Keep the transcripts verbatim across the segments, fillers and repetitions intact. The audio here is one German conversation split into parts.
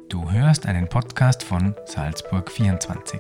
Du hörst einen Podcast von Salzburg vierundzwanzig.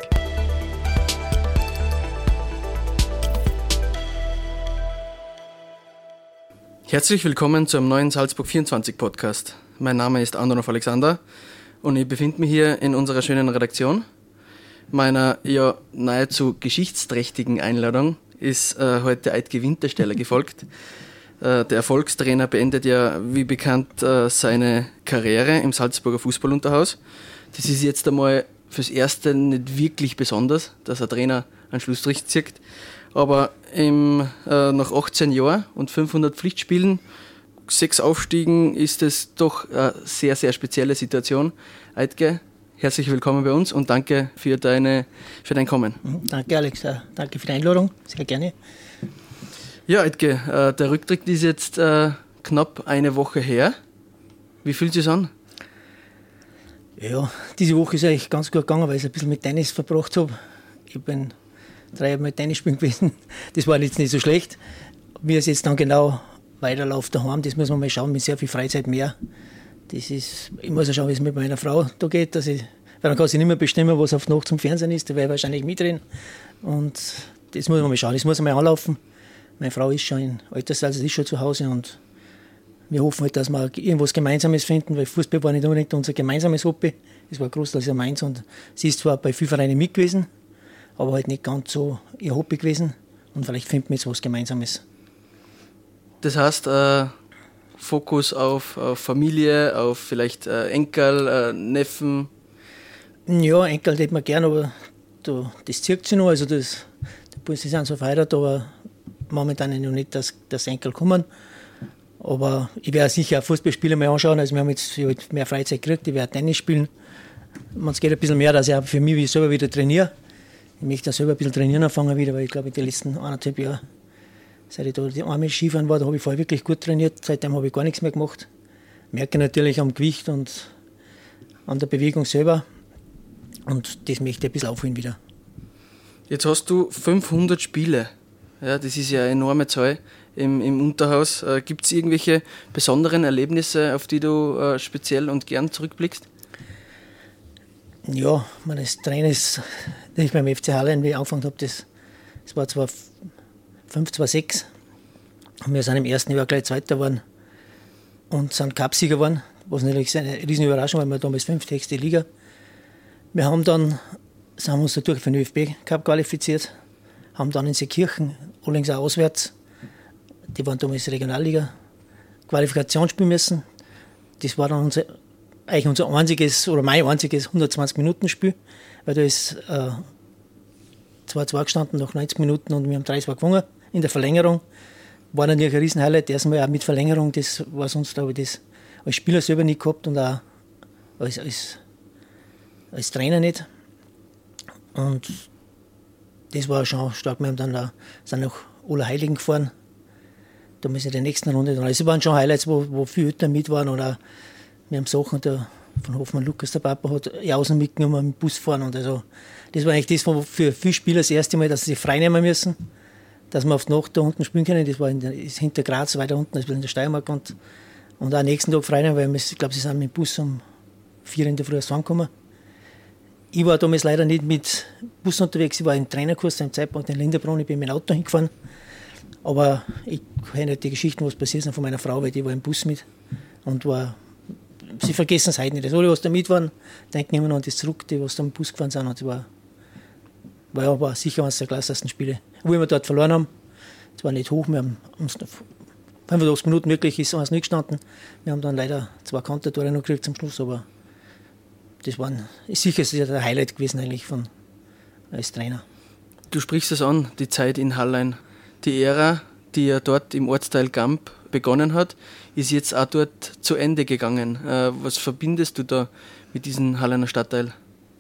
Herzlich willkommen zu einem neuen Salzburg vierundzwanzig Podcast. Mein Name ist Andronov Alexander und ich befinde mich hier in unserer schönen Redaktion. Meiner ja nahezu geschichtsträchtigen Einladung ist äh, heute Eidge Wintersteller gefolgt. Äh, der Erfolgstrainer beendet ja, wie bekannt, äh, seine Karriere im Salzburger Fußballunterhaus. Das ist jetzt einmal fürs Erste nicht wirklich besonders, dass ein Trainer einen Schlussstrich zieht. Aber im, äh, nach achtzehn Jahren und fünfhundert Pflichtspielen, sechs Aufstiegen, ist es doch eine sehr, sehr spezielle Situation. Eidge, herzlich willkommen bei uns und danke für, deine, für dein Kommen. Danke, Alex. Danke für die Einladung. Sehr gerne. Ja, Eidge, äh, der Rücktritt ist jetzt äh, knapp eine Woche her. Wie fühlt es sich an? Ja, diese Woche ist eigentlich ganz gut gegangen, weil ich ein bisschen mit Tennis verbracht habe. Ich bin drei Jahre mit Tennis spielen gewesen. Das war jetzt nicht so schlecht. Wie es jetzt dann genau weiterläuft daheim, das muss man mal schauen, mit sehr viel Freizeit mehr. Das ist, ich muss ja schauen, wie es mit meiner Frau da geht. Dass ich, weil dann kann sie nicht mehr bestimmen, was auf die Nacht zum Fernsehen ist. Da werde ich wahrscheinlich mitreden. Und das muss man mal schauen, das muss man mal anlaufen. Meine Frau ist schon in Altersalter, ist schon zu Hause und wir hoffen halt, dass wir irgendwas Gemeinsames finden, weil Fußball war nicht unbedingt unser gemeinsames Hobby. Es war großteils meins und sie ist zwar bei vielen Vereinen mit gewesen, aber halt nicht ganz so ihr Hobby gewesen und vielleicht finden wir jetzt was Gemeinsames. Das heißt, äh, Fokus auf, auf Familie, auf vielleicht äh, Enkel, äh, Neffen? Ja, Enkel hätte man gern, aber da, das zirkt sich noch. Also das, die Busse sind so verheiratet, aber momentan noch nicht, dass das Enkel kommen. Aber ich werde sicher auch Fußballspiele mal anschauen. Also wir haben jetzt mehr Freizeit gekriegt, ich werde Tennis spielen. Es geht ein bisschen mehr, dass ich auch für mich selber wieder trainiere. Ich möchte auch selber ein bisschen trainieren anfangen wieder, weil ich glaube, in den letzten eineinhalb Jahren, seit ich da die Arme Skifahren war, da habe ich vorher wirklich gut trainiert. Seitdem habe ich gar nichts mehr gemacht. Merke natürlich am Gewicht und an der Bewegung selber. Und das möchte ich ein bisschen aufholen wieder. Jetzt hast du fünfhundert Spiele. Ja, das ist ja eine enorme Zahl im, im Unterhaus. Äh, Gibt es irgendwelche besonderen Erlebnisse, auf die du äh, speziell und gern zurückblickst? Ja, meines Trainers, das ich beim F C Halle, wie ich angefangen habe, das, das war zwar fünf zwei sechs und wir sind im ersten Jahr gleich Zweiter geworden und sind Cupsieger geworden, was natürlich eine riesen Überraschung war, weil wir damals fünfte höchste Liga. Wir haben dann, sind wir uns natürlich für den ÖFB-Cup qualifiziert, haben dann in Seekirchen, allerdings auch auswärts, die waren damals Regionalliga, Qualifikation spielen müssen. Das war dann unser, eigentlich unser einziges, oder mein einziges hundertzwanzig-Minuten-Spiel, weil da ist äh, zwei zwei gestanden nach neunzig Minuten und wir haben drei zwei gewonnen in der Verlängerung. War natürlich ein Riesen-Highlight, erstmal auch mit Verlängerung, das war sonst, glaube ich, das als Spieler selber nicht gehabt und auch als, als, als Trainer nicht. Und das war schon stark. Wir haben dann da, sind nach Allerheiligen gefahren. Da müssen wir in der nächsten Runde dran. Also, es waren schon Highlights, wo, wo viele Eltern mit waren. Oder wir haben Sachen, der, von Hoffmann Lukas, der Papa, hat Jausen mitgenommen, mit dem Bus fahren. Und also, das war eigentlich das, wo für viele Spieler das erste Mal, dass sie sich frei nehmen müssen, dass wir auf die Nacht da unten spielen können. Das war in der, ist hinter Graz, weiter unten, also in der Steiermark. Und, und auch am nächsten Tag frei nehmen, weil wir, ich glaube, sie sind mit dem Bus um vier in der Früh heimgekommen. Ich war damals leider nicht mit Bus unterwegs, ich war im Trainerkurs, im Zeitpunkt in Linderbrunn, ich bin mit dem Auto hingefahren. Aber ich kenne nicht die Geschichten, was passiert ist von meiner Frau, weil die war im Bus mit. Und war, sie vergessen es heute nicht. Alle, was da mit waren, denken immer noch an das zurück, die, was da im Bus gefahren sind. Und das war, war, ja, war sicher eines der klassesten Spiele. Wo wir dort verloren haben, es war nicht hoch, wir haben uns fünfundachtzig Minuten wirklich ist eins nicht gestanden. Wir haben dann leider zwei Kontertore noch gekriegt zum Schluss, aber das war sicher der Highlight gewesen eigentlich von, als Trainer. Du sprichst es an, die Zeit in Hallein. Die Ära, die ja dort im Ortsteil Gamp begonnen hat, ist jetzt auch dort zu Ende gegangen. Äh, was verbindest du da mit diesem Halleiner Stadtteil?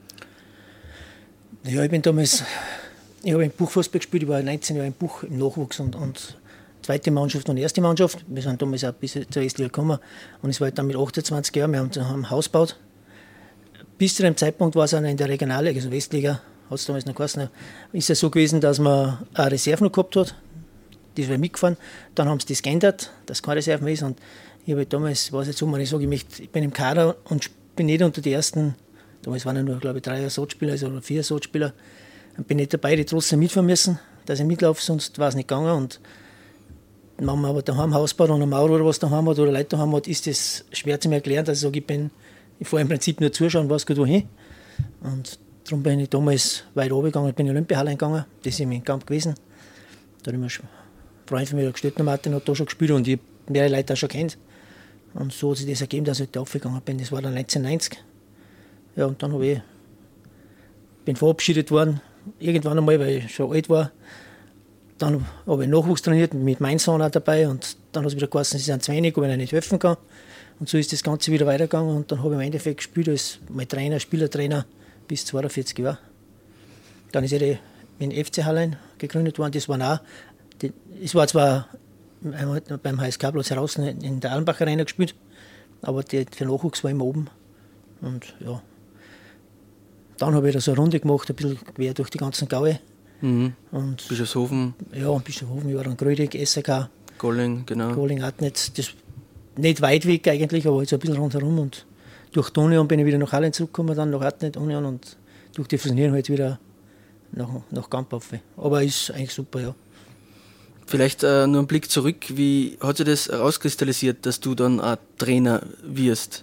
Ja, ich bin damals, ich habe im Buchfußball gespielt, ich war neunzehn Jahre im Buch im Nachwuchs und, und zweite Mannschaft und erste Mannschaft. Wir sind damals auch bis zur Erstliga gekommen und es war dann mit achtundzwanzig Jahren, wir haben, haben ein Haus gebaut. Bis zu dem Zeitpunkt war es auch in der Regionalliga, also Westliga, hat es damals noch geheißen, ist es so gewesen, dass man eine Reserve noch gehabt hat. Die war mitgefahren. Dann haben sie das geändert, dass keine Reserve mehr ist. Und ich habe damals, weiß jetzt so, wenn ich sage, ich, möchte, ich bin im Kader und bin nicht unter die ersten, damals waren ja nur, glaube ich, drei Ersatzspieler also, oder vier Ersatzspieler, und bin nicht dabei, die trotzdem mitfahren müssen, dass ich mitlaufe, sonst war es nicht gegangen. Und wenn man aber daheim Haus baut und eine Mauer oder was daheim hat oder Leute daheim hat, ist das schwer zu mir erklären, dass ich sage, ich bin, ich fahre im Prinzip nur zuschauen, was geht wohin. Und darum bin ich damals weit runtergegangen, bin in die Olympiahalle gegangen, das ist in meinem Camp gewesen. Da habe ich mir ein Freund von mir, der Gestöttner Martin, hat da schon gespielt und ich habe mehrere Leute auch schon kennt. Und so hat sich das ergeben, dass ich da aufgegangen bin. Das war dann neunzehnhundertneunzig. Ja, und dann habe ich, bin verabschiedet worden, irgendwann einmal, weil ich schon alt war. Dann habe ich Nachwuchs trainiert, mit meinem Sohn auch dabei. Und dann hat es wieder geheißen, sie sind zu wenig, ob ich ihnen nicht helfen kann. Und so ist das Ganze wieder weitergegangen. Und dann habe ich im Endeffekt gespielt als mein Trainer, Spielertrainer bis zweiundvierzig Jahre. Dann ist ja in F C Hallein gegründet worden. Das waren auch, die, es war zwar beim H S K-Platz heraus in der Allenbach Arena gespielt, aber die, der Nachwuchs war immer oben. Und ja, dann habe ich da so eine Runde gemacht, ein bisschen quer durch die ganzen Gaue. Mhm. Und Bischofshofen. Ja, Bischofshofen, ich war dann Grödig, S R K. Golling, genau. Golling hat nicht, das, nicht weit weg eigentlich, aber halt so ein bisschen rundherum. Und durch die Union bin ich wieder nach Hallein zurückgekommen, dann nach Hartnett, Union und durch die Fusionieren halt wieder nach, nach Gampauf. Aber ist eigentlich super, ja. Vielleicht äh, nur ein Blick zurück, wie hat sich das herauskristallisiert, dass du dann auch Trainer wirst?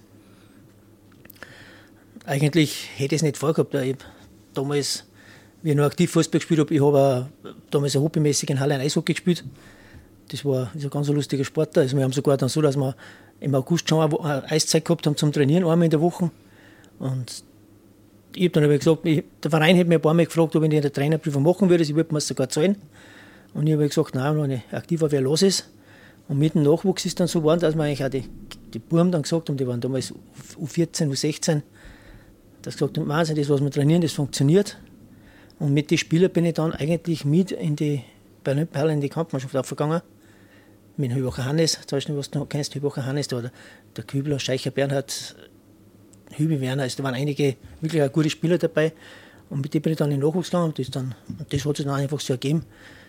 Eigentlich hätte ich es nicht vorgehabt. Ich damals, wie ich noch aktiv Fußball gespielt habe, ich habe damals hobbymäßig in Halle ein Eishockey gespielt. Das war, das war ein ganz lustiger Sport. Also wir haben sogar dann so, dass wir im August schon eine Eiszeit gehabt haben zum Trainieren, einmal in der Woche. Und ich habe dann aber gesagt, ich, der Verein hat mich ein paar Mal gefragt, ob ich eine Trainerprüfung machen würde. Ich würde mir sogar zahlen. Und ich habe gesagt, nein, wenn ich aktiv war, wer los ist. Und mit dem Nachwuchs ist dann so geworden, dass wir eigentlich auch die, die Buben dann gesagt haben, die waren damals U vierzehn, U sechzehn, dass gesagt haben, Wahnsinn, das, was wir trainieren, das funktioniert. Und mit den Spielern bin ich dann eigentlich mit in die, bei Olympiahalle in die Kampfmannschaft aufgegangen. Mit dem Hübacher Hannes, zum Beispiel, was du kennst, Hübacher Hannes, da, der, der Kübler, Scheicher Bernhard, Hübi Werner, also da waren einige wirklich auch gute Spieler dabei. Und mit denen bin ich dann in den Nachwuchs gegangen und das, dann, und das hat sich dann einfach so ergeben.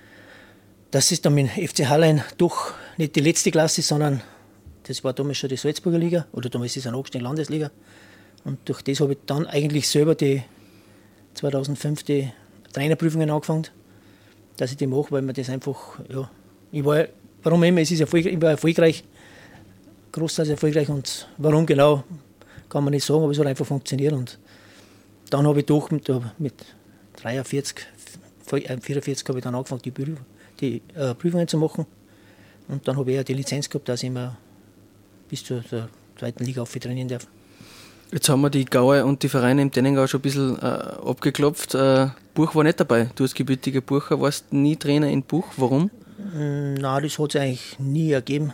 Das ist dann mit F C Hallein doch nicht die letzte Klasse, sondern das war damals schon die Salzburger Liga, oder damals ist es eine angestiegene Landesliga. Und durch das habe ich dann eigentlich selber die zweitausendfünf die Trainerprüfungen angefangen, dass ich die mache, weil mir das einfach, ja, ich war, warum immer, es ist erfolgreich, ich war erfolgreich, großteils erfolgreich und warum genau, kann man nicht sagen, aber es hat einfach funktioniert. Und dann habe ich doch mit, mit dreiundvierzig, vierundvierzig habe ich dann angefangen, die Prüfung. die äh, Prüfungen zu machen. Und dann habe ich ja die Lizenz gehabt, dass ich immer bis zur, zur zweiten Liga auf trainieren darf. Jetzt haben wir die Gaue und die Vereine im Tennengau schon ein bisschen äh, abgeklopft. Äh, Buch war nicht dabei. Du als gebürtiger Bucher warst nie Trainer in Buch. Warum? Nein, das hat es eigentlich nie ergeben.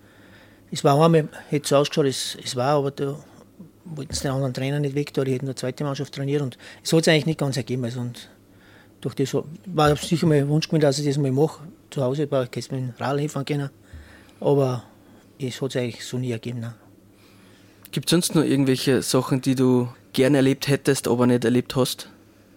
Es war einmal, hätte so ausgeschaut, es, es war, aber da wollten sie den anderen Trainer nicht weg, da die hätten eine zweite Mannschaft trainiert und es hat es eigentlich nicht ganz ergeben. Also, und durch das war sicher mal ein Wunsch gewesen, dass ich das mal mache. Zu Hause war ich mit dem Radl hinfahren können, aber es hat sich eigentlich so nie ergeben. Nein. Gibt es sonst noch irgendwelche Sachen, die du gerne erlebt hättest, aber nicht erlebt hast?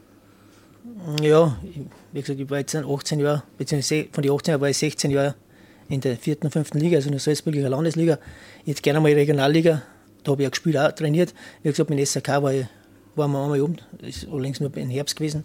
Ja, wie gesagt, ich war jetzt achtzehn Jahre, beziehungsweise von den achtzehn Jahren war ich sechzehn Jahre in der vierten und fünften Liga, also in der Salzburger Landesliga. Jetzt gerne mal Regionalliga, da habe ich auch gespielt, auch trainiert. Wie gesagt, mit S R K war ich, waren wir einmal oben, das ist allerdings nur im Herbst gewesen.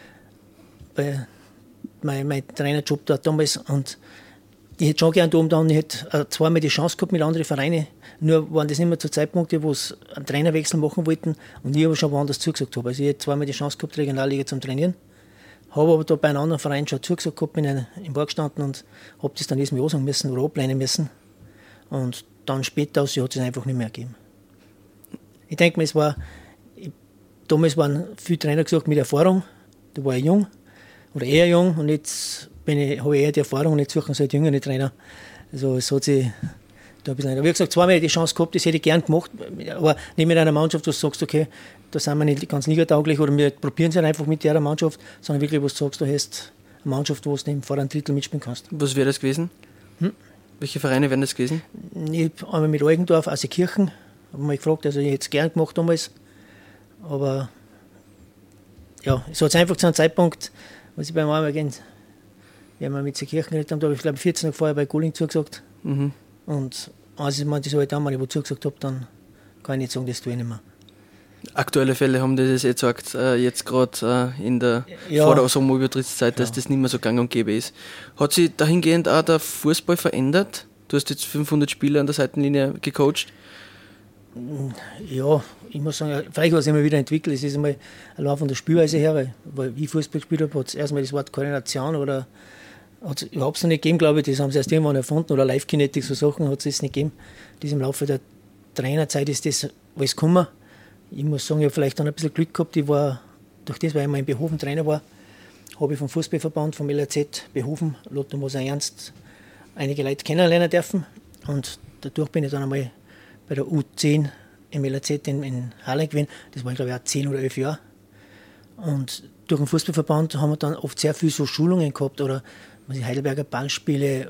Bei mein, mein Trainerjob dort damals und ich hätte schon gerne da oben dann, ich hätte zweimal die Chance gehabt mit anderen Vereinen, nur waren das immer zu Zeitpunkten, wo sie einen Trainerwechsel machen wollten und ich aber schon woanders zugesagt habe. Also ich hätte zweimal die Chance gehabt, Regionalliga zum Trainieren, habe aber da bei einem anderen Verein schon zugesagt gehabt, bin im Bar gestanden und habe das dann erstmal ansagen müssen oder ablehnen müssen und dann später aus, hat es einfach nicht mehr gegeben. Ich denke mir, es war, ich, damals waren viele Trainer gesagt mit Erfahrung, da war ich jung, oder eher jung und jetzt bin ich, habe ich eher die Erfahrung und jetzt suchen sie halt jüngere Trainer. Also es hat sich da ein bisschen, wie gesagt, zweimal die Chance gehabt, das hätte ich gern gemacht, aber nicht mit einer Mannschaft, wo du sagst, okay, da sind wir nicht ganz ligatauglich oder wir probieren es halt einfach mit der Mannschaft, sondern wirklich, wo du sagst, du hast eine Mannschaft, wo du im vorderen Drittel mitspielen kannst. Was wäre das gewesen? Hm? Welche Vereine wären das gewesen? Ich habe einmal mit Eugendorf, Assekirchen, habe mich gefragt, also ich hätte es gern gemacht damals, aber ja, es hat einfach zu einem Zeitpunkt, was ich beim einmal gehen, wenn wir mit Seekirchen geredet haben, da habe ich glaube ich vierzehn Tage vorher bei Golling zugesagt. Mhm. Und als ich mir das halt einmal wo zugesagt habe, dann kann ich nicht sagen, das tue ich nicht mehr. Aktuelle Fälle haben das jetzt gesagt, äh, jetzt gerade äh, in der Ja. vor der Sommerübertrittszeit, dass Ja. das nicht mehr so gang und gäbe ist. Hat sich dahingehend auch der Fußball verändert? Du hast jetzt fünfhundert Spieler an der Seitenlinie gecoacht. Ja, ich muss sagen, vielleicht hat es immer wieder entwickelt. Es ist einmal allein von der Spielweise her, weil wie ich Fußball gespielt habe, hat es erstmal das Wort Koordination oder hat es überhaupt noch nicht gegeben, glaube ich. Das haben sie erst irgendwann erfunden oder Live-Kinetik, so Sachen hat es jetzt nicht gegeben. Das im Laufe der Trainerzeit ist das alles gekommen. Ich muss sagen, ich habe vielleicht dann ein bisschen Glück gehabt. Ich war, durch das, weil ich mal in Behofen Trainer war, habe ich vom Fußballverband, vom L R Z Behofen, Lotto Moser Ernst, einige Leute kennenlernen dürfen. Und dadurch bin ich dann einmal bei der U zehn im L R Z in, in Halle gewesen. Das war, glaube ich, auch zehn oder elf Jahre. Und durch den Fußballverband haben wir dann oft sehr viele so Schulungen gehabt oder die Heidelberger Ballspiele,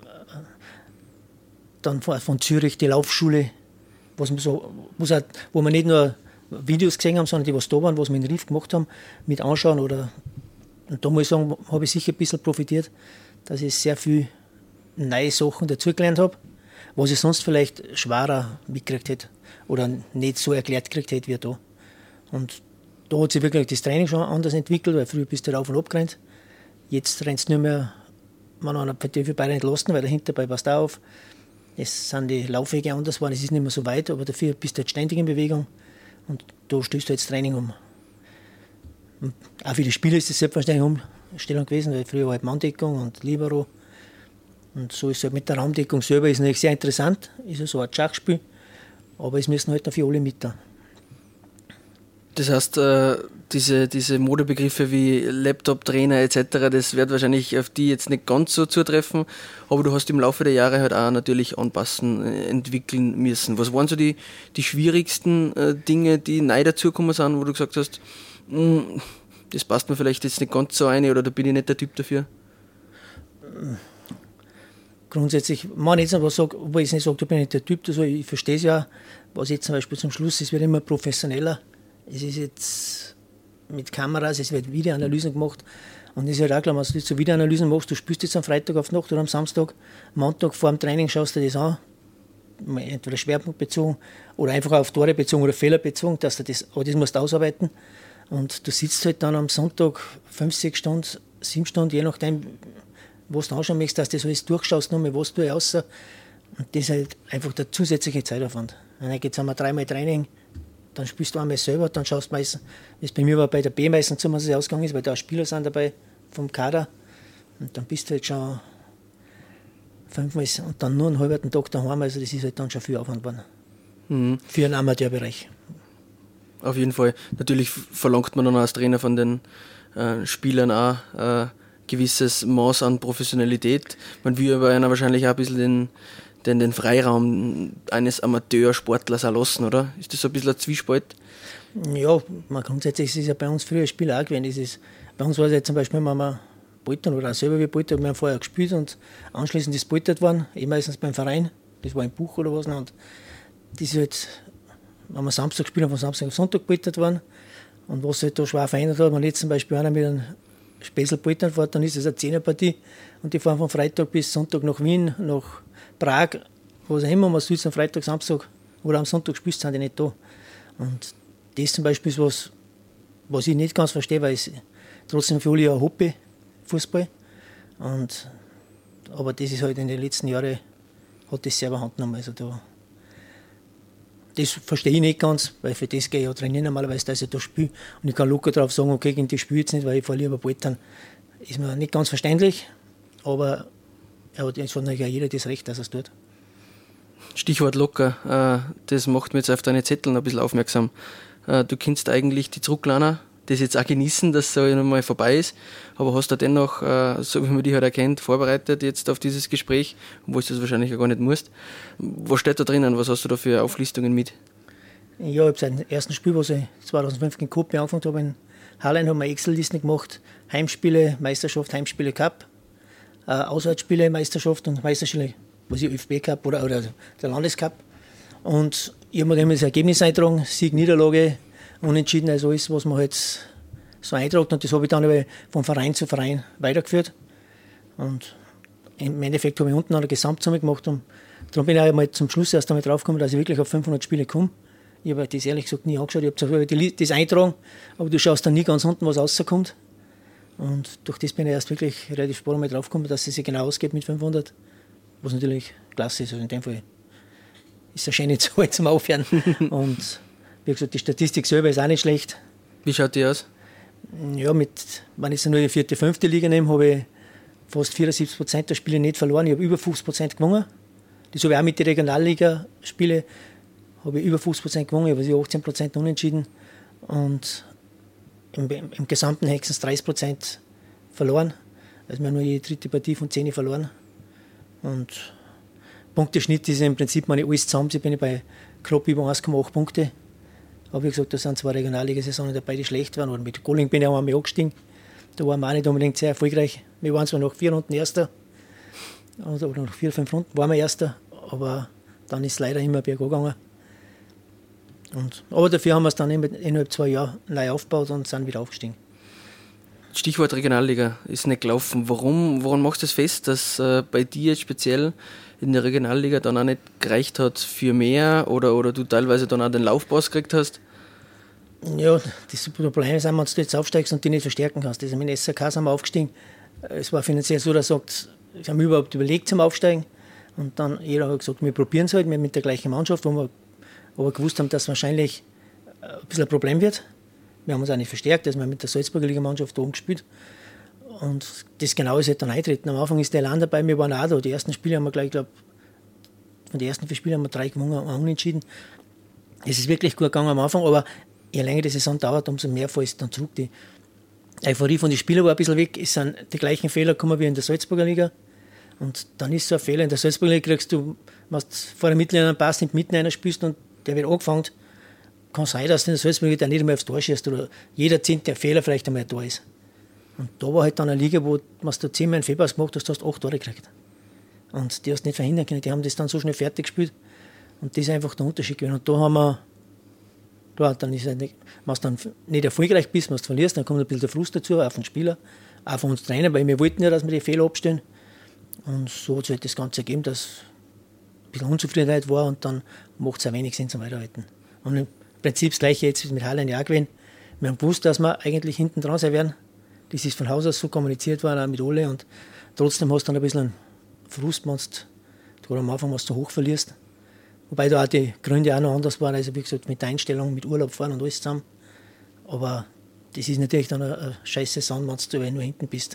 dann von, von Zürich die Laufschule, was man so, was auch, wo wir nicht nur Videos gesehen haben, sondern die, was da waren, was wir in Rief gemacht haben, mit anschauen. Oder, und da muss ich sagen, habe ich sicher ein bisschen profitiert, dass ich sehr viele neue Sachen dazugelernt habe, was ich sonst vielleicht schwerer mitgekriegt hätte oder nicht so erklärt gekriegt hätte wie da. Und da hat sich wirklich das Training schon anders entwickelt, weil früher bist du rauf und ab gerannt. Jetzt rennst du nur mehr, man hat einen vorbei entlassen, weil dahinter bei passt auf. Es sind die Laufwege anders geworden, es ist nicht mehr so weit, aber dafür bist du jetzt ständig in Bewegung und da stößt du jetzt Training um. Und auch für die Spieler ist das selbstverständlich Umstellung gewesen, weil früher war halt Manndeckung und Libero. Und so ist es halt mit der Raumdeckung selber, ist natürlich sehr interessant, ist ja so ein Schachspiel, aber es müssen halt dafür alle mit da. Das heißt, äh, diese, diese Modebegriffe wie Laptop, Trainer et cetera, das wird wahrscheinlich auf die jetzt nicht ganz so zutreffen, aber du hast im Laufe der Jahre halt auch natürlich anpassen, äh, entwickeln müssen. Was waren so die, die schwierigsten äh, Dinge, die neu dazugekommen sind, wo du gesagt hast, das passt mir vielleicht jetzt nicht ganz so ein oder da bin ich nicht der Typ dafür? Grundsätzlich, man jetzt aber sage, obwohl ich nicht sage, da bin ich nicht der Typ, also ich verstehe es ja, was jetzt zum Beispiel zum Schluss, es wird immer professioneller. Es ist jetzt mit Kameras, es wird Videoanalysen gemacht und es ist halt auch klar, wenn du so Videoanalysen machst, du spielst jetzt am Freitag auf Nacht oder am Samstag, Montag vor dem Training schaust du dir das an, entweder schwerpunktbezogen oder einfach auf Tore bezogen oder Fehler bezogen, dass du das, aber das musst du ausarbeiten und du sitzt halt dann am Sonntag fünf, sechs Stunden, sieben Stunden, je nachdem, was du anschauen möchtest, dass du das alles durchschaust, nochmal, was du raus. Und das ist halt einfach der zusätzliche Zeitaufwand. Und dann geht es einmal dreimal Training, dann spielst du einmal selber, dann schaust du meistens, wie es bei mir war bei der B meistens so, wenn es ausgegangen ist, weil da auch Spieler sind dabei vom Kader. Und dann bist du halt schon fünfmal und dann nur einen halben Tag daheim, also das ist halt dann schon viel Aufwand geworden. Mhm. Für einen Amateurbereich. Auf jeden Fall. Natürlich verlangt man dann als Trainer von den äh, Spielern auch äh, gewisses Maß an Professionalität. Man will aber einer wahrscheinlich auch ein bisschen den, den, den Freiraum eines Amateursportlers auch lassen, oder? Ist das so ein bisschen ein Zwiespalt? Ja, man grundsätzlich ist es ja bei uns früher Spieler auch gewesen. Das ist, bei uns war es ja zum Beispiel, wenn wir poltern oder auch selber wie poltern, wir haben vorher gespielt und anschließend ist poltert worden, eh meistens beim Verein, das war ein Buch oder was. Und das ist halt, wenn wir Samstag gespielt haben, von Samstag auf Sonntag poltert worden. Und was halt da schwer verändert hat, wenn jetzt zum Beispiel einer mit einem Spessel poltern fährt, dann ist es eine Zehnerpartie und die fahren von Freitag bis Sonntag nach Wien, nach Prag, was auch immer, man soll am Freitag, Samstag oder am Sonntag spielst, sind die nicht da. Und das zum Beispiel ist was, was ich nicht ganz verstehe, weil es trotzdem für alle ja ein Hobby, Fußball. Und, aber das ist halt in den letzten Jahren, hat das selber Hand genommen. Also da, das verstehe ich nicht ganz, weil für das gehe ich ja trainieren normalerweise, dass ich da spiele. Und ich kann locker drauf sagen, okay, gegen die spiele ich jetzt nicht, weil ich fahre lieber Poltern. Ist mir nicht ganz verständlich, aber ja, es hat natürlich auch jeder das Recht, dass er es tut. Stichwort locker, das macht mir jetzt auf deine Zettel ein bisschen aufmerksam. Du kennst eigentlich die Zurücklerner, das jetzt auch genießen, dass es so einmal vorbei ist, aber hast du dennoch, so wie man dich halt erkennt, vorbereitet jetzt auf dieses Gespräch, obwohl du das wahrscheinlich gar nicht musst. Was steht da drinnen? Was hast du da für Auflistungen mit? Ja, ich habe seit dem ersten Spiel, was ich zweitausendfünf in Coop angefangen habe, in Hallein, haben wir Excel-Listen gemacht. Heimspiele, Meisterschaft, Heimspiele, Cup, äh, Auswärtsspiele, Meisterschaft und Meisterspiele, was ich Ö F B-Cup oder, oder der Landescup. Und ich habe mir dann das Ergebnis eingetragen, Sieg, Niederlage, Unentschieden, also alles, was man halt so eintragt. Und das habe ich dann aber von Verein zu Verein weitergeführt. Und im Endeffekt habe ich unten eine Gesamtsumme gemacht. Und darum bin ich auch mal zum Schluss erst einmal draufgekommen, dass ich wirklich auf fünfhundert Spiele komme. Ich habe das ehrlich gesagt nie angeschaut. Ich habe zwar die, das eintragen, aber du schaust dann nie ganz unten, was rauskommt. Und durch das bin ich erst wirklich relativ spät einmal draufgekommen, dass es sich genau ausgeht mit fünfhundert. Was natürlich klasse ist. Also in dem Fall ist es eine schöne Zahl zum Aufhören. Und wie gesagt, die Statistik selber ist auch nicht schlecht. Wie schaut die aus? Ja, mit, wenn ich so nur die vierte, fünfte Liga nehme, habe ich fast vierundsiebzig Prozent der Spiele nicht verloren. Ich habe über fünfzig Prozent gewonnen. Das habe ich auch mit den Regionalliga-Spielen. Habe ich über fünfzig Prozent gewonnen, ich habe achtzehn Prozent unentschieden. Und im, im Gesamten höchstens dreißig Prozent verloren. Also wir haben nur jede dritte Partie von zehn verloren. Und Punkteschnitt ist im Prinzip, wenn ich alles zusammen bin, ich bei knapp über eins Komma acht Punkte. Aber wie gesagt, da sind zwei Regionalliga-Saisonen dabei, die schlecht waren. Und mit Golling bin ich auch einmal angestiegen. Da waren wir auch nicht unbedingt sehr erfolgreich. Wir waren zwar nach vier Runden Erster, oder nach vier, fünf Runden waren wir Erster, aber dann ist es leider immer bergab gegangen. Und, aber dafür haben wir es dann innerhalb zwei Jahren neu aufgebaut und sind wieder aufgestiegen. Stichwort Regionalliga ist nicht gelaufen. Warum, woran machst du es fest, dass äh, bei dir jetzt speziell in der Regionalliga dann auch nicht gereicht hat für mehr oder, oder du teilweise dann auch den Laufpass gekriegt hast? Ja, das Problem ist, wenn du jetzt aufsteigst und die nicht verstärken kannst. Also mit dem S R K sind wir aufgestiegen. Es war finanziell so, dass er sagt, sie haben überhaupt überlegt zum Aufsteigen. Und dann jeder hat gesagt, wir probieren es halt wir mit der gleichen Mannschaft, wo wir aber gewusst haben, dass es wahrscheinlich ein bisschen ein Problem wird. Wir haben uns auch nicht verstärkt, also wir haben mit der Salzburger Liga-Mannschaft oben gespielt. Und das genau ist halt dann eintreten. Am Anfang ist der Elan dabei, wir waren auch da. Die ersten Spiele haben wir gleich, ich glaube, von den ersten vier Spielen haben wir drei gewonnen und unentschieden. Es ist wirklich gut gegangen am Anfang, aber je länger die Saison dauert, umso mehr fällt es dann zurück. Die Euphorie von den Spielern war ein bisschen weg. Es sind die gleichen Fehler gekommen wie in der Salzburger Liga. Und dann ist so ein Fehler. In der Salzburger Liga kriegst du, wenn du vor der Mittellinie einen Pass nicht mitten einer spielst und der wird angefangen, kann sein, dass in der Salzburger Liga der nicht einmal aufs Tor schießt oder jeder zehnte Fehler vielleicht einmal da ist. Und da war halt dann eine Liga, wo was du zehnmal einen Fehlpass gemacht hast, hast du acht Tore gekriegt. Und die hast du nicht verhindern können. Die haben das dann so schnell fertig gespielt. Und das ist einfach der Unterschied gewesen. Und da haben wir, da, dann ist halt nicht, wenn du dann nicht erfolgreich bist, wenn du verlierst, dann kommt ein bisschen der Frust dazu, auch von den Spielern, auch von uns Trainer, weil wir wollten ja, dass wir die Fehler abstellen. Und so hat sich halt das Ganze ergeben, dass ein bisschen Unzufriedenheit war und dann macht es auch wenig Sinn zum Weiterhalten. Und im Prinzip das Gleiche jetzt mit Halle ja gewesen. Wir haben gewusst, dass wir eigentlich hinten dran sein werden. Das ist von Haus aus so kommuniziert worden, auch mit alle. Und trotzdem hast du dann ein bisschen einen Frust, wenn du am Anfang was zu hoch verlierst. Wobei da auch die Gründe auch noch anders waren, also wie gesagt, mit der Einstellung, mit Urlaub fahren und alles zusammen. Aber das ist natürlich dann eine, eine scheiß Saison, wenn du nur hinten bist.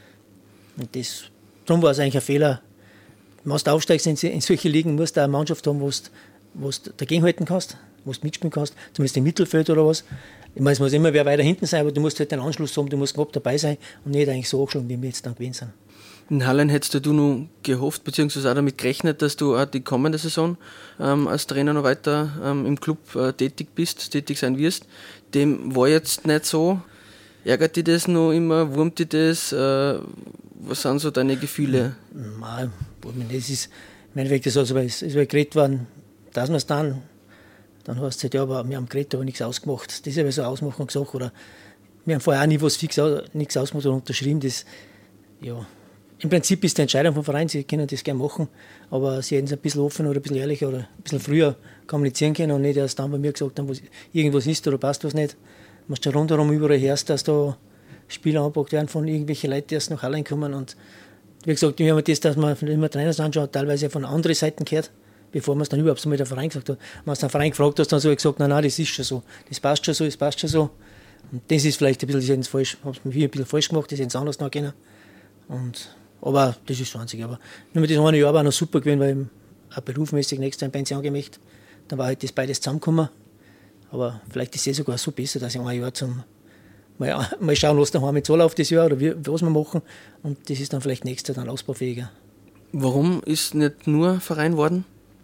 Und das, darum war es eigentlich ein Fehler. Wenn du aufsteigst in, in solche Ligen, musst du eine Mannschaft haben, wo du dagegenhalten kannst, wo du mitspielen kannst, zumindest im Mittelfeld oder was. Ich meine, es muss immer wer weiter hinten sein, aber du musst halt den Anschluss haben, du musst knapp dabei sein und nicht eigentlich so angeschlagen, wie wir jetzt dann gewesen sind. In Hallen hättest du noch gehofft, beziehungsweise auch damit gerechnet, dass du auch die kommende Saison ähm, als Trainer noch weiter ähm, im Club äh, tätig bist, tätig sein wirst. Dem war jetzt nicht so. Ärgert dich das noch immer? Wurmt dich das? Äh, was sind so deine Gefühle? Nein, das ist, im Endeffekt, das also, es ist geredet worden, dass wir es dann, dann hast du gesagt, ja, aber wir haben geredet, aber nichts ausgemacht. Das ist aber so ausmachen gesagt, oder wir haben vorher auch nie was fix, nichts ausgemacht oder unterschrieben. Das, ja, im Prinzip ist die Entscheidung vom Verein, sie können das gerne machen, aber sie hätten es ein bisschen offener oder ein bisschen ehrlicher oder ein bisschen früher kommunizieren können und nicht erst dann bei mir gesagt haben, was irgendwas ist oder passt was nicht. Du musst ja rundherum überall hörst, dass da Spieler angepackt werden von irgendwelchen Leuten, die erst nach Hallen kommen. Und wie gesagt, wir haben das, dass man immer Trainers anschaut, teilweise von anderen Seiten gehört, bevor man es dann überhaupt so mit dem Verein gesagt hat. Wenn du den Verein gefragt hast, dann so gesagt, nein, nein, das ist schon so, das passt schon so, das passt schon so. Und das ist vielleicht ein bisschen, das falsch, habe es mir ein bisschen falsch gemacht, das hätten sie anders nachgehen. Und aber das ist zwanzig. Aber nur mit diesem einen Jahr war noch super gewesen, weil ich auch berufsmäßig nächstes Jahr in Pension gemacht. Dann war halt das beides zusammengekommen. Aber vielleicht ist es sogar so besser, dass ich ein Jahr zum mal, mal schauen, was daheim jetzt läuft das Jahr oder wie, was wir machen. Und das ist dann vielleicht nächstes Jahr dann ausbaufähiger. Warum ist nicht nur Verein worden?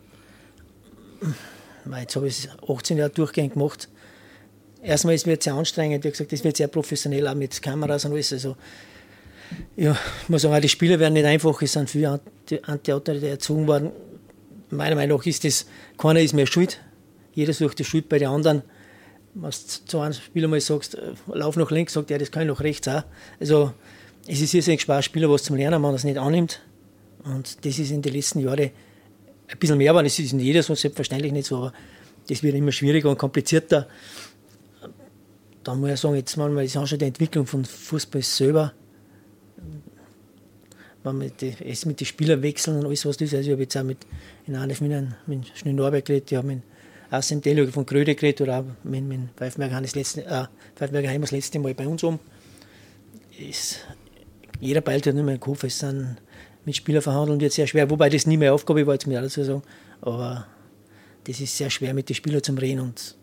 Jetzt habe ich es achtzehn Jahre durchgehend gemacht. Erstmal ist es sehr anstrengend, wie gesagt, das wird sehr professionell, auch mit Kameras und alles. Also, ja, ich muss sagen, auch die Spieler werden nicht einfach, es sind viele Anti-Autoritäten erzogen worden. Meiner Meinung nach ist das, keiner ist mehr schuld. Jeder sucht die Schuld bei den anderen. Wenn du zu einem Spieler mal sagst, lauf nach links, sagt er, das kann ich nach rechts auch. Also, es ist irrsinnig schwer, Spieler was zum Lernen, wenn man das nicht annimmt. Und das ist in den letzten Jahren ein bisschen mehr, aber es ist in jeder so, selbstverständlich nicht so. Aber das wird immer schwieriger und komplizierter. Da muss ich sagen, jetzt manchmal ist auch schon die Entwicklung von Fußball selber, wenn man die, es mit den Spielern wechseln und alles, was das ist. Also ich habe jetzt auch mit, in einer, mit einem, mit Schnee Norbert geredet, ich habe mit Arsene Delio von Gröde geredet oder auch mit, mit Pfeifenberger Heim das letzte, äh, Pfeifenberger Heim das letzte Mal bei uns um. Ist, jeder beilt halt nicht mehr im Kopf, es sind mit Spielern verhandeln jetzt sehr schwer, wobei das nie mehr Aufgabe war, jetzt mir auch dazu sagen, aber das ist sehr schwer mit den Spielern zum Reden und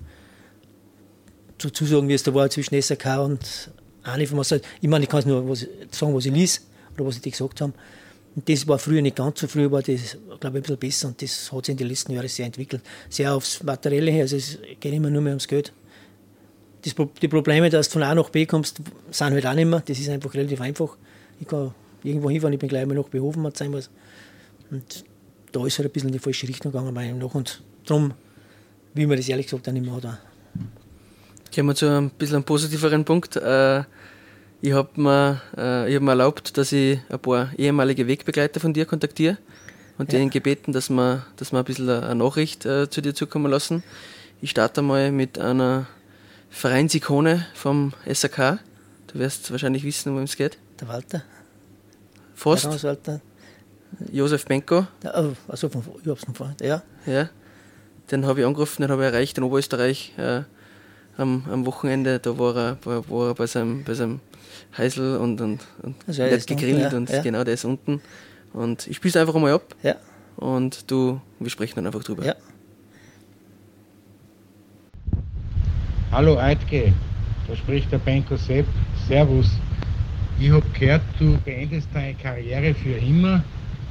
zu, zu sagen, wie es da war zwischen S R K und eine von was halt, ich meine, ich kann es nur was, sagen, was ich liess oder was sie gesagt haben. Und das war früher nicht ganz so früh, war das, glaube ich, ein bisschen besser und das hat sich in den letzten Jahren sehr entwickelt. Sehr aufs Materielle her, also es geht immer nur mehr ums Geld. Das, die Probleme, dass du von A nach B kommst, sind halt auch nicht mehr. Das ist einfach relativ einfach. Ich kann irgendwo hinfahren, ich bin gleich mal nach Behofen, was sein muss. Und da ist halt ein bisschen in die falsche Richtung gegangen, meiner Meinung nach. Und darum will man das ehrlich gesagt auch nicht mehr da. Kommen wir zu einem bisschen einem positiveren Punkt. Äh, ich habe mir, äh, hab mir erlaubt, dass ich ein paar ehemalige Wegbegleiter von dir kontaktiere und ja. denen gebeten, dass wir, dass wir ein bisschen eine Nachricht äh, zu dir zukommen lassen. Ich starte mal mit einer Vereinsikone vom S R K. Du wirst wahrscheinlich wissen, worum es geht. Der Walter. Fast. Walter. Josef Benko. Ja, also von, ich hab's noch vor, ja. Ja. Den habe ich angerufen, den habe ich erreicht in Oberösterreich äh, am, am Wochenende. Da war er, war, war er bei seinem, bei seinem Heisel und, und, und also hat gegrillt unten, ja. und ja. genau, der ist unten. Und ich spiele es einfach einmal ab. Ja. Und du, wir sprechen dann einfach drüber. Ja. Hallo Eidge, da spricht der Benko Sepp. Servus. Ich habe gehört, du beendest deine Karriere für immer.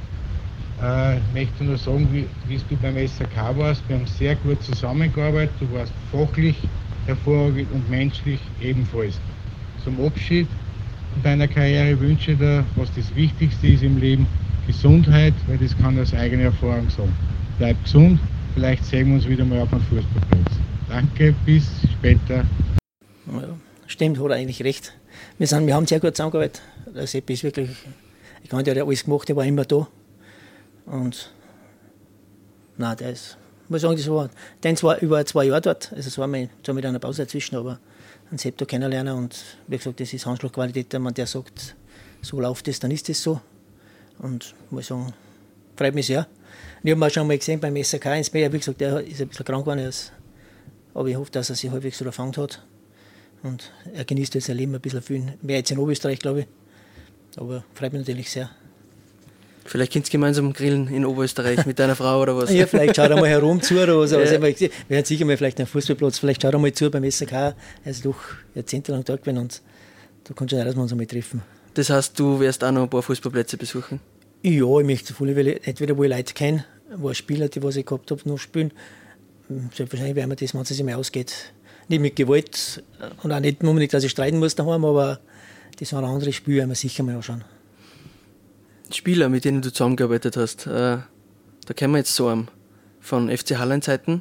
Äh, ich möchte nur sagen, wie, wie du beim S R K warst. Wir haben sehr gut zusammengearbeitet. Du warst fachlich hervorragend und menschlich ebenfalls. Zum Abschied deiner Karriere wünsche ich dir, was das Wichtigste ist im Leben, Gesundheit, weil das kann ich aus eigener Erfahrung sagen. Bleib gesund, vielleicht sehen wir uns wieder mal auf einem Fußballplatz. Danke, bis später. Ja, stimmt, hat er eigentlich recht. Wir, sind, wir haben sehr gut zusammengearbeitet. Der Sepp ist wirklich, ich meine, der hat alles gemacht, der war immer da. Und nein, der ist, ich muss sagen, das war, den zwar über zwei Jahre dort, also es war mit, zwar mit einer Pause dazwischen, aber einen Sepp da kennenlernen und wie gesagt, das ist Handschlagqualität, wenn man der sagt, so läuft es, dann ist es so. Und ich muss sagen, freut mich sehr. Und ich habe ihn auch schon mal gesehen beim S R K ins B, wie gesagt, der ist ein bisschen krank geworden, aber ich hoffe, dass er sich halbwegs so erfangen hat. Und er genießt jetzt sein Leben ein bisschen viel mehr jetzt in Oberösterreich, glaube ich. Aber freut mich natürlich sehr. Vielleicht könnt ihr gemeinsam grillen in Oberösterreich mit deiner Frau oder was? Ja, vielleicht schaut er mal herum zu oder was. Ja. Also, wir werden sicher mal vielleicht einen Fußballplatz, vielleicht schaut er mal zu beim S R K. Er ist doch jahrzehntelang da gewesen und da kann schon sein, dass wir uns einmal treffen. Das heißt, du wirst auch noch ein paar Fußballplätze besuchen? Ja, ich möchte so viele, entweder wo ich Leute kenne, wo ich Spieler, die was ich gehabt habe, noch spielen. Selbstverständlich werden wir das, wenn es sich mal ausgeht, nicht mit Gewalt und auch nicht unbedingt, dass ich streiten muss daheim, aber das sind andere Spiele, werden wir sicher mal anschauen. Spieler, mit denen du zusammengearbeitet hast, äh, da kennen wir jetzt so einen von F C Hallenzeiten,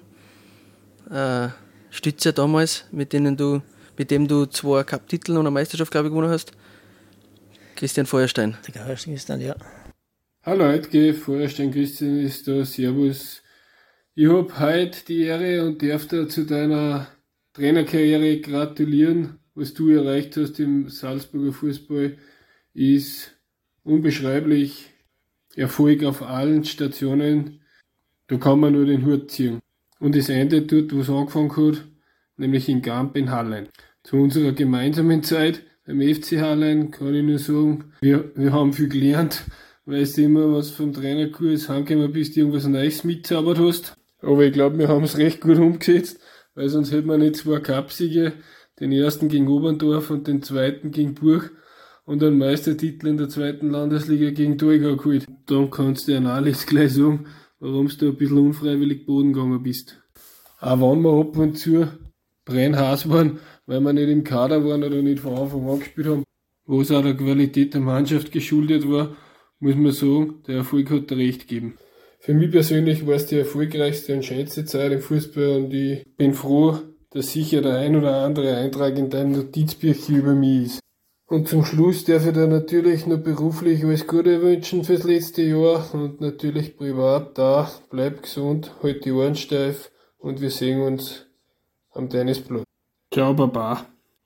äh, Stütze damals, mit denen du, mit dem du zwei Cup-Titel und eine Meisterschaft, glaube ich, gewonnen hast. Christian Feuerstein. Der Christian, ja. Hallo, heute Feuerstein Christian ist da, servus. Ich habe heute die Ehre und darf dir zu deiner Trainerkarriere gratulieren. Was du erreicht hast im Salzburger Fußball ist unbeschreiblich. Erfolg auf allen Stationen. Da kann man nur den Hut ziehen. Und es endet dort, wo es angefangen hat, nämlich in Gamp in Hallein. Zu unserer gemeinsamen Zeit beim F C Hallein kann ich nur sagen, wir, wir haben viel gelernt, weil du immer was vom Trainerkurs heimgekommen bist, irgendwas Neues mitzaubert hast. Aber ich glaube, wir haben es recht gut umgesetzt, weil sonst hätten wir nicht zwei Cupsiege, den ersten gegen Oberndorf und den zweiten gegen Burg und einen Meistertitel in der zweiten Landesliga gegen Torgau geholt. Dann kannst du dir alles gleich sagen, warum du ein bisschen unfreiwillig Boden gegangen bist. Auch wenn wir ab und zu brennhaß waren, weil wir nicht im Kader waren oder nicht von Anfang an gespielt haben, was auch der Qualität der Mannschaft geschuldet war, muss man sagen, der Erfolg hat dir recht gegeben. Für mich persönlich war es die erfolgreichste und schönste Zeit im Fußball und ich bin froh, dass sicher der ein oder andere Eintrag in deinem Notizbüchchen über mich ist. Und zum Schluss darf ich dir natürlich noch beruflich alles Gute wünschen fürs letzte Jahr und natürlich privat da. Bleib gesund, halt die Ohren steif und wir sehen uns am Tennisplatz. Ciao, Baba.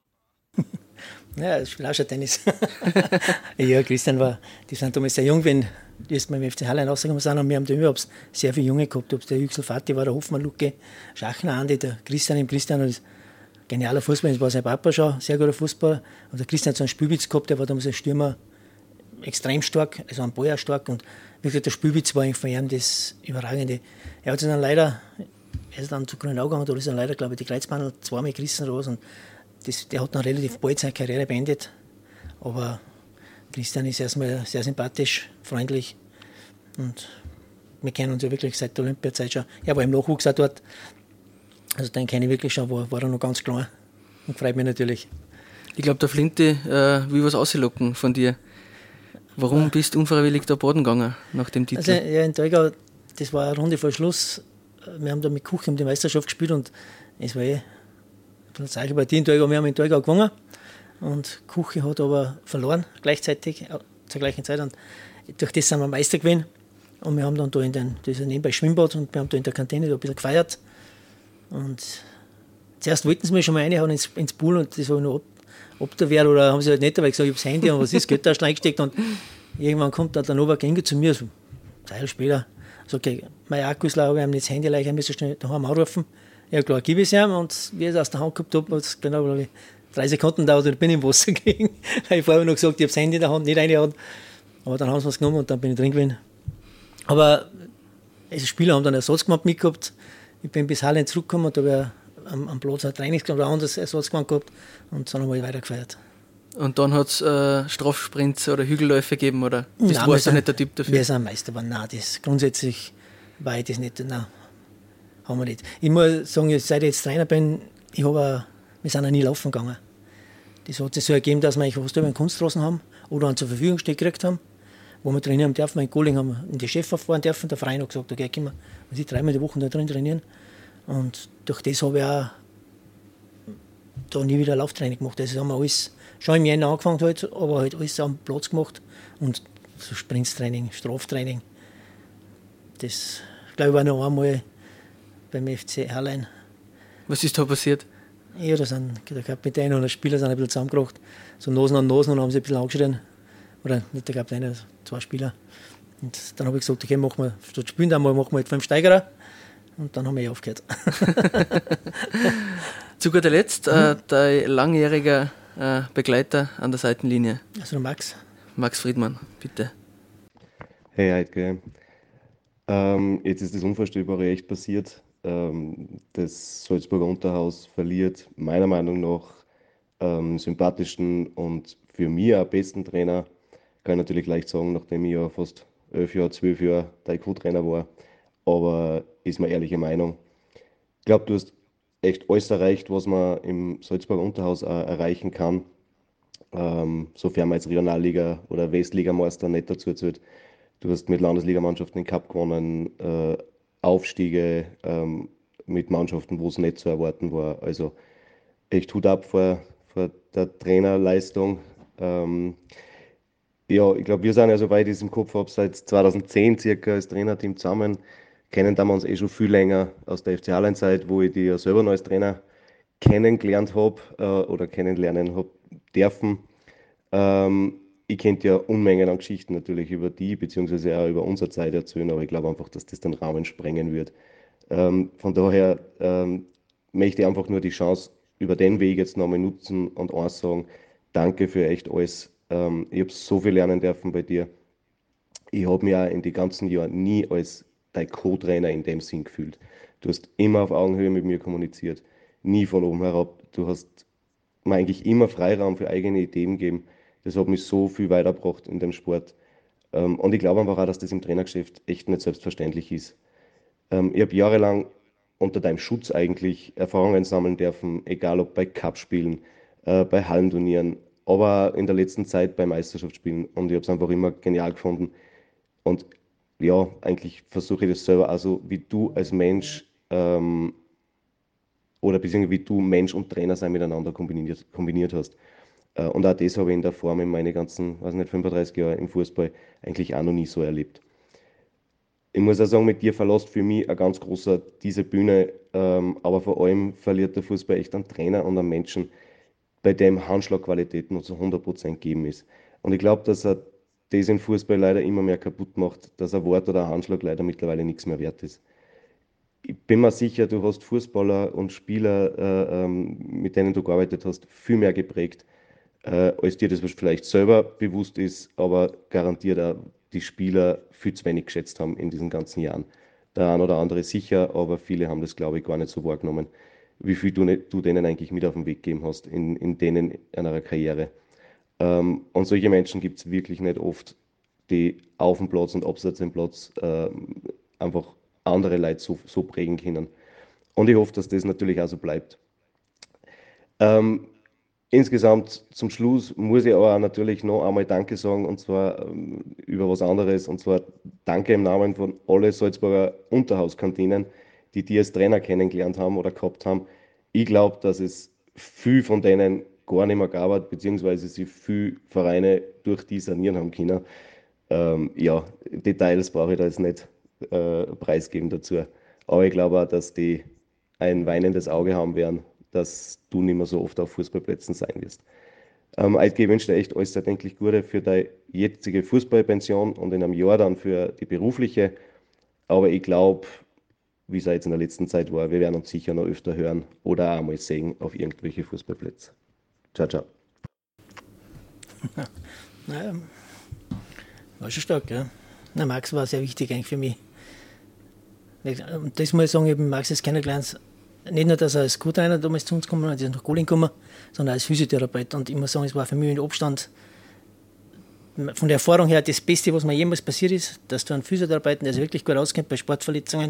Ja, ich spiele auch schon Tennis. Ja, Christian war, die sind damals sehr jung, wenn die jetzt beim F C Halle rausgekommen sind, und wir haben da überhaupt sehr viele Junge gehabt. Ob es der Yüksel Fatih war, der Hoffmann Luke, Schachner Andi, der Christian im Christian, ist genialer Fußballer, das war sein Papa schon, sehr guter Fußballer. Und der Christian hat so einen Spielwitz gehabt, der war damals ein Stürmer extrem stark, also ein Ball stark, und wirklich der Spielwitz war eigentlich von ihm das Überragende. Er hat sich dann leider, er ist dann zu Grünau gegangen, da ist er leider, glaube ich, die Kreuzbandel zweimal gerissen oder was, und das, der hat dann relativ bald seine Karriere beendet. Aber Christian ist erstmal sehr sympathisch, freundlich, und wir kennen uns ja wirklich seit der Olympiazeit schon. Er war im Nachwuchs auch dort, also den kenne ich wirklich schon, war, war er noch ganz klein, und freut mich natürlich. Ich glaube, der Flinte äh, will was auslocken von dir. Warum ja. bist du unfreiwillig da baden gegangen nach dem Titel? Also ja, in Tolgau, das war eine Runde vor Schluss. Wir haben da mit Kuch um die Meisterschaft gespielt, und es war eh eine Sache bei dir in Tolgau. Wir haben in Tolgau gewonnen, und Kuchi hat aber verloren gleichzeitig, zur gleichen Zeit, und durch das sind wir Meister gewesen. Und wir haben dann da in den, das ist nebenbei Schwimmbad, und wir haben da in der Kantine da ein bisschen gefeiert. Und zuerst wollten sie mich schon mal reinhauen ins, ins Pool, und das war noch ab, ab der Wehr, oder haben sie halt nicht, weil ich gesagt, ich habe das Handy und was ist, Geld da reingesteckt, und irgendwann kommt dann der Obergänger zu mir, so zwei Jahre später, so, okay, mein Akku ist leer, wir haben jetzt das Handy leer, ich muss schnell daheim anrufen. Ja klar, gib es ihm, und wie ich es aus der Hand gehabt habe, hat es genau, glaube ich, drei Sekunden dauert, und bin ich im Wasser gegangen. Ich habe vorher noch gesagt, ich habe das Handy in der Hand, nicht reingehauen, aber dann haben sie es genommen, und dann bin ich drin gewesen. Aber die Spieler haben dann einen Ersatzgewand mitgehabt. Ich bin bis Halle zurückgekommen, und da habe ich am, am Platz ein Trainingsgewand oder ein anderes Ersatzgewand gehabt, und dann haben wir weiter gefeiert. Und dann hat es äh, Strafsprints oder Hügelläufe gegeben, oder? Das Nein, warst du nicht der Typ dafür? Wir sind Meister geworden. Nein, das, grundsätzlich war ich das nicht. Nein, haben wir nicht. Ich muss sagen, seit ich jetzt Trainer bin, ich habe, wir sind auch nie laufen gegangen. Das hat sich so ergeben, dass wir eigentlich fast über einen Kunstrasen haben oder einen zur Verfügung gestellt gekriegt haben, wo wir trainieren dürfen. In Golling haben wir in die Chef fahren dürfen. Der Verein hat gesagt, okay, können wir also dreimal die Woche da drin trainieren. Und durch das habe ich auch da nie wieder Lauftraining gemacht. Das haben wir alles schon im Jänner angefangen, halt, aber halt alles am Platz gemacht. Und so Sprinttraining, Straftraining. Das, glaube ich, war noch einmal beim F C Erlein. Was ist da passiert? Ja, da sind der Kapitän und der Spieler sind ein bisschen zusammengebracht. So Nasen an Nasen, und haben sie ein bisschen angeschrien. Oder nicht der Kapitän, also zwei Spieler. Und dann habe ich gesagt, okay, machen wir, statt spielen einmal, machen wir halt fünf Steigerer. Und dann haben wir eh aufgehört. Zu guter Letzt, äh, dein langjähriger äh, Begleiter an der Seitenlinie. Also der Max. Max Friedmann, bitte. Hey Heidke, ähm, jetzt ist das Unvorstellbare echt passiert. Ähm, das Salzburger Unterhaus verliert meiner Meinung nach ähm, sympathischen und für mich auch besten Trainer. Kann ich natürlich leicht sagen, nachdem ich ja fast elf Jahre, zwölf Jahre Taekwondo-Trainer war. Aber ist meine ehrliche Meinung. Ich glaube, du hast echt alles erreicht, was man im Salzburger Unterhaus auch erreichen kann. Ähm, sofern man jetzt Regionalliga- oder Westligameister nicht dazu zählt. Du hast mit Landesligamannschaften den Cup gewonnen, äh, Aufstiege ähm, mit Mannschaften, wo es nicht zu erwarten war. Also echt Hut ab vor, vor der Trainerleistung. Ähm, ja, ich glaube, wir sind ja, soweit ich es im Kopf habe, seit zweitausendzehn circa als Trainerteam zusammen. Kennen da wir uns eh schon viel länger aus der F C Hallen-Zeit, wo ich die ja selber noch als Trainer kennengelernt habe äh, oder kennenlernen habe dürfen. Ähm, ich könnte ja Unmengen an Geschichten natürlich über die, beziehungsweise auch über unsere Zeit erzählen, aber ich glaube einfach, dass das den Rahmen sprengen wird. Ähm, von daher ähm, möchte ich einfach nur die Chance über den Weg jetzt nochmal nutzen und eins sagen, danke für echt alles. Ähm, ich habe so viel lernen dürfen bei dir. Ich habe mich auch in den ganzen Jahren nie als dein Co-Trainer in dem Sinn gefühlt. Du hast immer auf Augenhöhe mit mir kommuniziert, nie von oben herab. Du hast mir eigentlich immer Freiraum für eigene Ideen gegeben. Das hat mich so viel weitergebracht in dem Sport. Und ich glaube einfach auch, dass das im Trainergeschäft echt nicht selbstverständlich ist. Ich habe jahrelang unter deinem Schutz eigentlich Erfahrungen sammeln dürfen, egal ob bei Cup-Spielen, bei Hallenturnieren, aber in der letzten Zeit bei Meisterschaftsspielen. Und ich habe es einfach immer genial gefunden. Und ja, eigentlich versuche ich das selber auch so, wie du als Mensch ähm, oder beziehungsweise wie du Mensch und Trainer sein miteinander kombiniert, kombiniert hast. Äh, und auch das habe ich in der Form in meine ganzen, weiß nicht, fünfunddreißig Jahre im Fußball eigentlich auch noch nie so erlebt. Ich muss auch sagen, mit dir verlässt für mich ein ganz großer diese Bühne, ähm, aber vor allem verliert der Fußball echt einen Trainer und einen Menschen, bei dem Handschlagqualität nur zu hundert Prozent gegeben ist. Und ich glaube, dass er das im Fußball leider immer mehr kaputt macht, dass ein Wort oder ein Handschlag leider mittlerweile nichts mehr wert ist. Ich bin mir sicher, du hast Fußballer und Spieler, äh, ähm, mit denen du gearbeitet hast, viel mehr geprägt, äh, als dir das vielleicht selber bewusst ist, aber garantiert auch die Spieler viel zu wenig geschätzt haben in diesen ganzen Jahren. Der ein oder andere sicher, aber viele haben das, glaube ich, gar nicht so wahrgenommen, wie viel du, nicht, du denen eigentlich mit auf den Weg gegeben hast in, in denen einer Karriere. Ähm, und solche Menschen gibt es wirklich nicht oft, die auf dem Platz und abseits dem Platz äh, einfach andere Leute so, so prägen können. Und ich hoffe, dass das natürlich auch so bleibt. Ähm, insgesamt zum Schluss muss ich aber auch natürlich noch einmal Danke sagen, und zwar ähm, über was anderes, und zwar Danke im Namen von allen Salzburger Unterhauskantinen, die die als Trainer kennengelernt haben oder gehabt haben. Ich glaube, dass es viel von denen gar nicht mehr gab, beziehungsweise sie viel Vereine durch die sanieren haben können. Ähm, ja, Details brauche ich da jetzt nicht äh, preisgeben dazu. Aber ich glaube auch, dass die ein weinendes Auge haben werden, dass du nicht mehr so oft auf Fußballplätzen sein wirst. Ähm, ich wünsche dir echt alles erdenklich Gute für deine jetzige Fußballpension und in einem Jahr dann für die berufliche. Aber ich glaube, wie es auch jetzt in der letzten Zeit war, wir werden uns sicher noch öfter hören oder auch mal sehen auf irgendwelche Fußballplätze. Ciao, ciao. Naja, war schon stark, ja. Na, Max war sehr wichtig eigentlich für mich. Und das muss ich sagen, ich habe Max jetzt kennengelernt, nicht nur, dass er als Co-Trainer damals zu uns gekommen ist, er ist nach Golin gekommen, sondern als Physiotherapeut. Und ich muss sagen, es war für mich mit Abstand von der Erfahrung her das Beste, was mir jemals passiert ist, dass du einen Physiotherapeuten, der sich wirklich gut auskennt bei Sportverletzungen,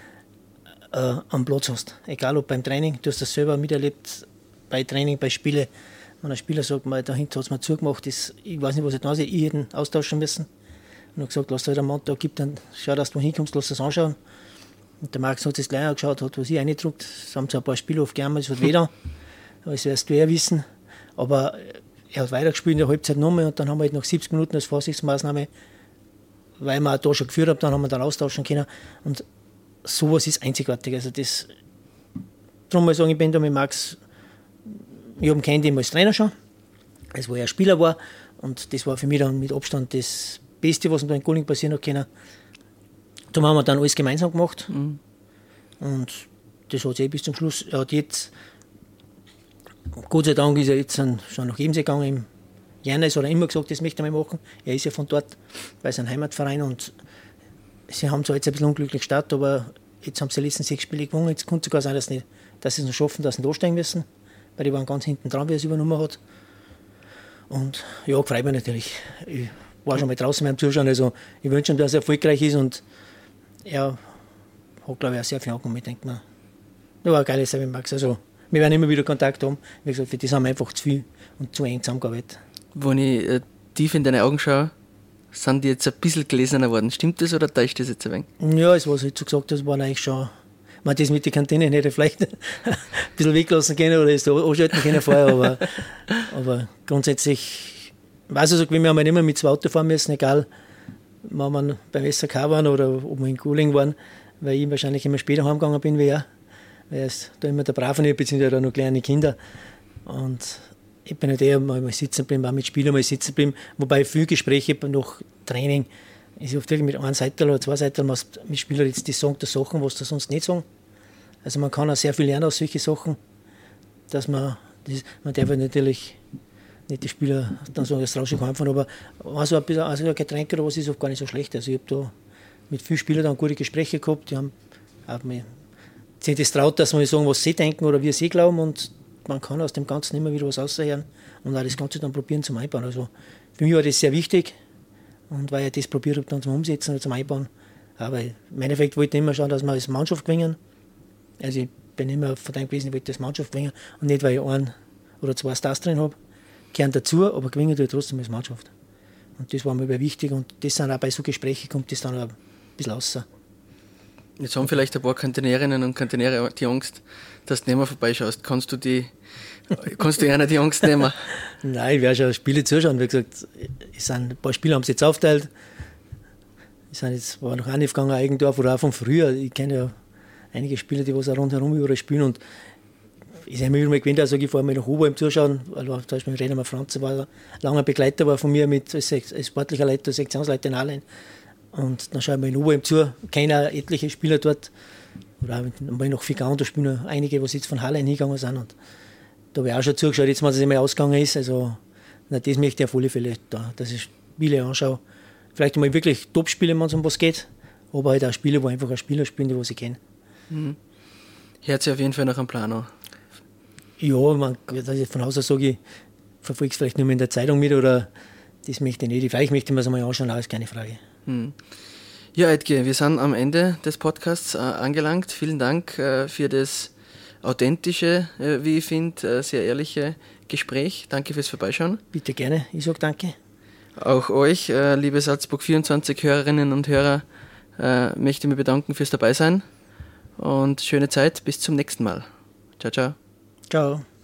äh, am Platz hast. Egal ob beim Training, du hast das selber miterlebt, bei Training, bei Spielen. Wenn ein Spieler sagt, da hinten hat es mir zugemacht, das, ich weiß nicht, was ich da ich hätte austauschen müssen. Und habe gesagt, lass dir einen Montag gibt, dann schau, dass du hinkkommst, lass das anschauen. Und der Max hat das gleich angeschaut, hat was ich reingedruckt. Es haben zwar ein paar Spiele aufgegangen, es hat weder, das wirst du eher wissen. Aber er hat weitergespielt in der Halbzeit nochmal und dann haben wir halt nach siebzig Minuten als Vorsichtsmaßnahme, weil wir auch da schon geführt haben, dann haben wir dann austauschen können. Und sowas ist einzigartig. Also das, darum muss ich sagen, ich bin da mit Max, ich habe ihn kennt ihn als Trainer schon, als wo er Spieler war. Und das war für mich dann mit Abstand das Beste, was mir da in Golling passieren hat können. Da haben wir dann alles gemeinsam gemacht. Mhm. Und das hat sich bis zum Schluss. Er hat jetzt, Gott sei Dank ist er jetzt schon nach Ebensee gegangen. Im Jänner hat er immer gesagt, das möchte er mal machen. Er ist ja von dort bei seinem Heimatverein und sie haben zwar jetzt ein bisschen unglücklich gestartet, aber jetzt haben sie die letzten sechs Spiele gewonnen. Jetzt kann es sogar sein, dass, nicht, dass sie es noch schaffen, dass sie da steigen müssen, weil die waren ganz hinten dran, wie er es übernommen hat. Und ja, freut mich natürlich. Ich war schon mal draußen beim Zuschauen, also ich wünsche ihm, dass er erfolgreich ist und er hat, glaube ich, auch sehr viel angenommen. Ich denke mir, das war ein geiles Jahr mit Max. Also, wir werden immer wieder Kontakt haben. Wie gesagt, für das haben wir einfach zu viel und zu eng zusammengearbeitet. Wenn ich äh, tief in deine Augen schaue, sind die jetzt ein bisschen gläserner geworden. Stimmt das oder täuscht das jetzt ein wenig? Ja, es, was du so gesagt hast, war eigentlich schon. Man das mit der Kantine hätte vielleicht ein bisschen weglassen können oder ist da anschalten können vorher, aber, aber grundsätzlich, weiß ich, wir haben halt immer mit zwei Autos fahren müssen, egal, wenn wir beim S K waren oder ob wir in Golling waren, weil ich wahrscheinlich immer später heimgegangen bin wie er, weil er ist da immer der Brave nicht, beziehungsweise da noch kleine Kinder. Und ich bin halt eher mal sitzen geblieben, auch mit Spielern mal sitzen geblieben, wobei viele Gespräche nach Training, ist oft wirklich mit einer Seite oder zwei Seiten, mit Spielern jetzt die sagen da Sachen, was sie sonst nicht sagen. Also man kann auch sehr viel lernen aus solchen Sachen, dass man, das, man darf natürlich nicht die Spieler dann sagen, das rausche ich heimfahren, aber also ein, bisschen, also ein Getränk oder was ist oft gar nicht so schlecht. Also ich habe da mit vielen Spielern dann gute Gespräche gehabt, die haben auch mir das traut, dass man sagen, was sie denken oder wie sie glauben und man kann aus dem Ganzen immer wieder was raushören und auch das Ganze dann probieren zum Einbauen. Also für mich war das sehr wichtig und weil ich das probiert habe dann zum Umsetzen oder zum Einbauen. Aber im Endeffekt wollte ich immer schauen, dass wir als Mannschaft gewinnen. Also ich bin immer verdammt gewesen, ich wollte das Mannschaft gewinnen und nicht, weil ich einen oder zwei Stars drin habe. Gehören dazu, aber gewinnen tue ich trotzdem als Mannschaft. Und das war mir wichtig und das sind auch bei so Gesprächen kommt das dann auch ein bisschen raus. Jetzt haben vielleicht ein paar Kantinärinnen und Kantinäre die Angst, dass du nicht mehr vorbeischaust. Kannst du die, kannst du einer die Angst nehmen? Nein, ich werde schon Spiele zuschauen. Wie gesagt, es sind ein paar Spiele haben sie jetzt aufteilt. Wir sind jetzt, war noch auch nicht gegangen, Eigendorf oder auch von früher. Ich kenne ja einige Spieler, die was auch rundherum überall spielen. Und ich habe mich immer gewöhnt, also ich fahre mal nach Oberheim zuschauen, weil zum Beispiel René Franz war ein langer Begleiter war von mir mit, als, als sportlicher Leiter, Sektionsleiter in Aalen. Und dann schaue ich mal in Oberheim zu, kenne etliche Spieler dort. Oder auch mal nach Figan, da spielen noch einige, die jetzt von Hallein hingegangen sind. Und da habe ich auch schon zugeschaut, jetzt, als es mal ausgegangen ist. Also, na, das möchte ich auf alle Fälle da, dass ich Spiele anschaue. Vielleicht mal wirklich Top-Spiele, wenn es um was geht, aber halt auch Spiele, wo einfach auch Spieler spielen, die was ich kenne. Mhm. Hört sich auf jeden Fall nach einem Plan an. Ja, man, von Haus aus sage ich, verfolge es vielleicht nur mehr in der Zeitung mit oder das möchte ich nicht. Vielleicht möchte ich mir es einmal anschauen, auch ist keine Frage. Hm. Ja, Eidge, wir sind am Ende des Podcasts äh, angelangt. Vielen Dank äh, für das authentische, äh, wie ich finde, äh, sehr ehrliche Gespräch. Danke fürs Vorbeischauen. Bitte gerne, ich sage danke. Auch euch, äh, liebe Salzburg vierundzwanzig Hörerinnen und Hörer, äh, möchte ich mich bedanken fürs Dabeisein und schöne Zeit. Bis zum nächsten Mal. Ciao, ciao. Ciao.